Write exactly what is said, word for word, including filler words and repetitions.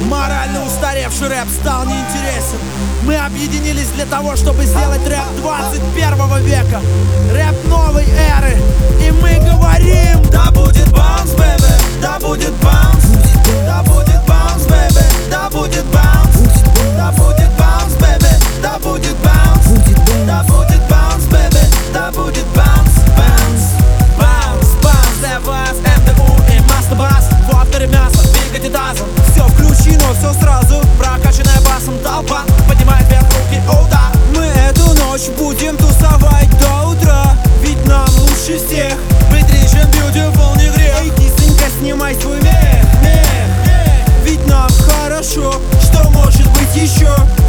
Морально устаревший рэп стал неинтересен. Мы объединились для того, чтобы сделать рэп двадцать первого века, рэп новой эры. И мы говорим: да будет bounce, baby, да будет bounce, да будет bounce, baby, да будет bounce, да будет bounce, baby, да будет bounce, да будет bounce, baby, да будет bounce, bounce, bounce, bounce, для вас эм дэ у и мастер-бас. В авторе мясо, двигайте тазом. Все включено, все сразу. Прокачанная басом толпа поднимает вверх руки, оу да. Мы эту ночь будем тусовать до утра, ведь нам лучше всех быть rich and beautiful не грех. Эй, кисонька, снимай свой мех, мех. Ведь нам хорошо, что может быть еще?